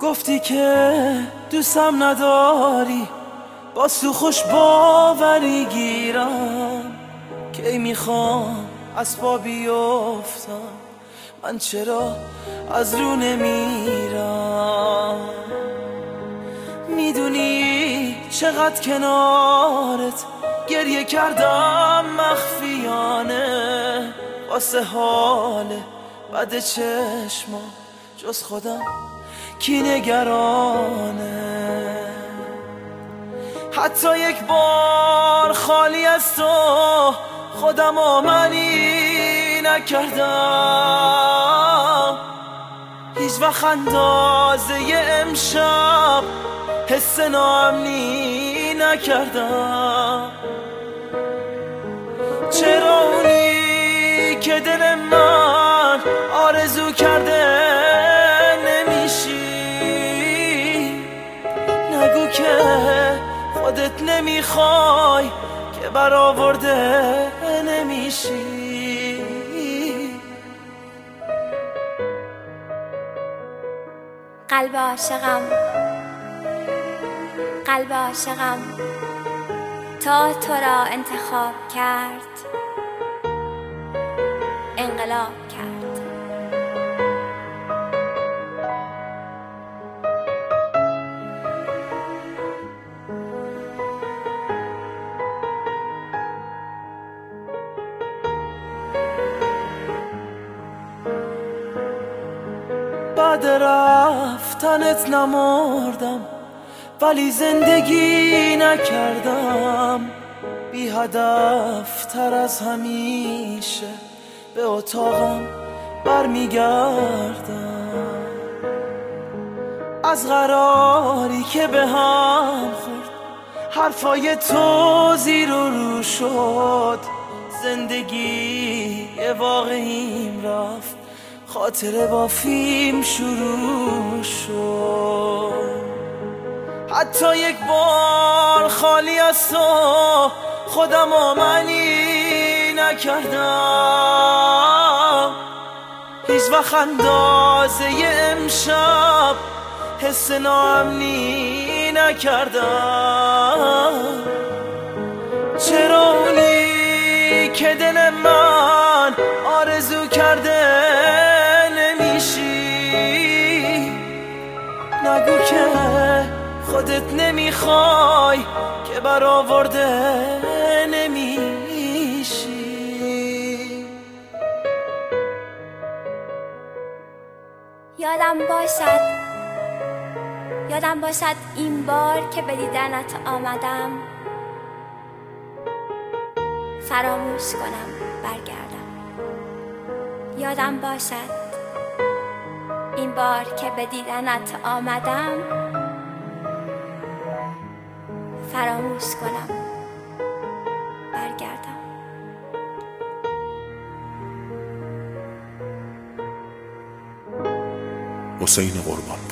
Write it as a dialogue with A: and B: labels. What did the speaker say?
A: گفتی که دوستم نداری، با تو خوش باوری گیرم که میخوام از پا بیفتم، من چرا از رو نمیرم؟ میدونی چقدر کنارت گریه کردم مخفیانه، واسه حال بد چشما جز خودم کی نگرانه؟ حتی یک بار خالی از تو خودم منی نکردم، هیچ وقت اندازه امشب حس ناامنی نکردم. چرا اونی که دل من آرزو کرده نمیشی؟ نگو که خودت نمیخوای که برآورده نمیشی.
B: قلب عاشقم، قلب عاشقم تا تو را انتخاب کرد، انقلاب کرد.
A: بعد رفتنت نمردم ولی زندگی نکردم، بی هدف تر از همیشه به اتاقم برمیگردم. از قراری که به هم خورد حرفای تو زیر و رو شد، زندگی واقعیم رفت، خاطره با فیلم شروع شد. حتی یک بار خالی از تو خودم منی نکردم، هیچ وقت اندازه امشب حس ناامنی نکردم. چرا اونی که دل من آرزو کرده نمیشی؟ نگو که خودت نمیخوای که برآورده نمیشی.
B: یادم باشد این بار که به دیدنت آمدم، فراموش کنم برگردم. یادم باشد این بار که به دیدنت آمدم، فراموش کنم برگردم.
C: حسین قربان.